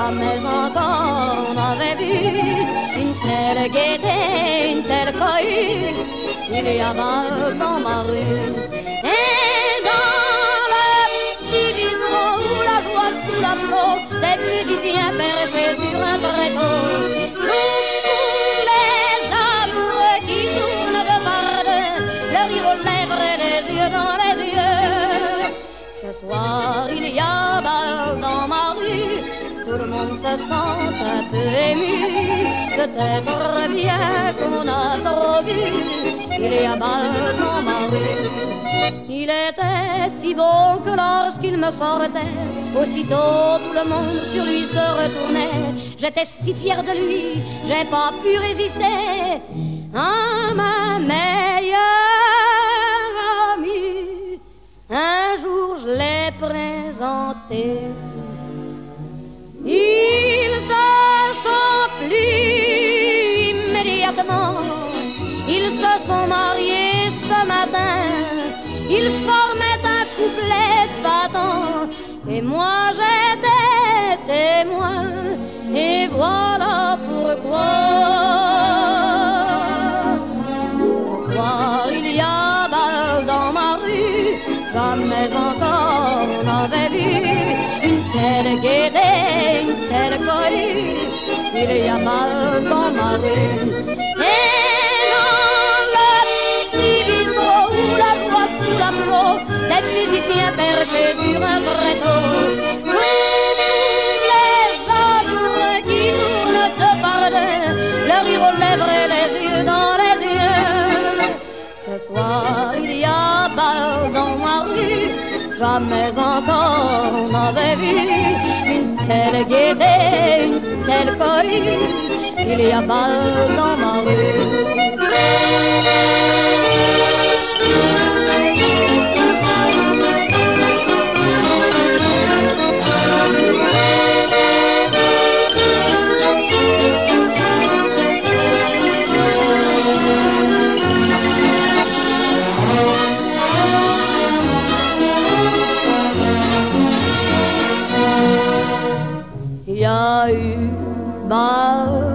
jamais encore on avait vu une telle gaieté, une telle cohue. Il y a bal dans ma rue. Et dans le petit bistrot où la joie sous la flot, des musiciens perchés sur un tréteau. Nous tous les amoureux qui tournent de part deux, le rire aux lèvres et les yeux dans les yeux. Ce soir il y a bal dans ma rue, tout le monde se sent un peu ému. Peut-être bien qu'on a trop vu, il y a bal dans ma rue. Il était si beau que lorsqu'il me sortait, aussitôt tout le monde sur lui se retournait. J'étais si fière de lui, j'ai pas pu résister à ma meilleure amie. Un jour je l'ai présenté, ils se sont plis immédiatement. Ils se sont mariés ce matin. Ils formaient un couplet battant. Et moi j'étais témoin. Et voilà pourquoi. Ce soir il y a bal dans ma rue. Jamais encore on avait vu une telle gaieté, une telle cohue. Il y a bal dans ma rue. Et dans le petit bistrot où la joie sous la flot, des musiciens perchés sur un tréteau. Tous les amoureux qui tournent de par deux, le rire aux lèvres et les yeux dans les yeux. Ce soir il y a bal dans ma rue. Jamais encore on avait vu une telle gaieté, une telle cohue. Il y a bal dans ma rue. Il y a eu bal